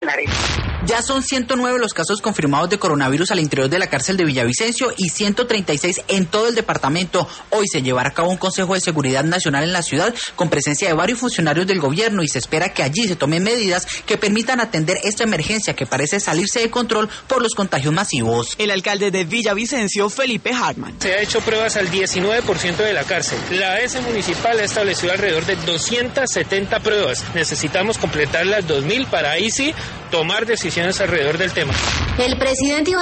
Ya son 109 los casos confirmados de coronavirus al interior de la cárcel de Villavicencio y 136 en todo el departamento. Hoy se llevará a cabo un Consejo de Seguridad Nacional en la ciudad con presencia de varios funcionarios del gobierno y se espera que allí se tomen medidas que permitan atender esta emergencia que parece salirse de control por los contagios masivos. El alcalde de Villavicencio, Felipe Hartman. Se ha hecho pruebas al 19% de la cárcel. La AS municipal ha establecido alrededor de 270 pruebas. Necesitamos completar las 2000 para ahí sí tomar decisiones alrededor del tema. El presidente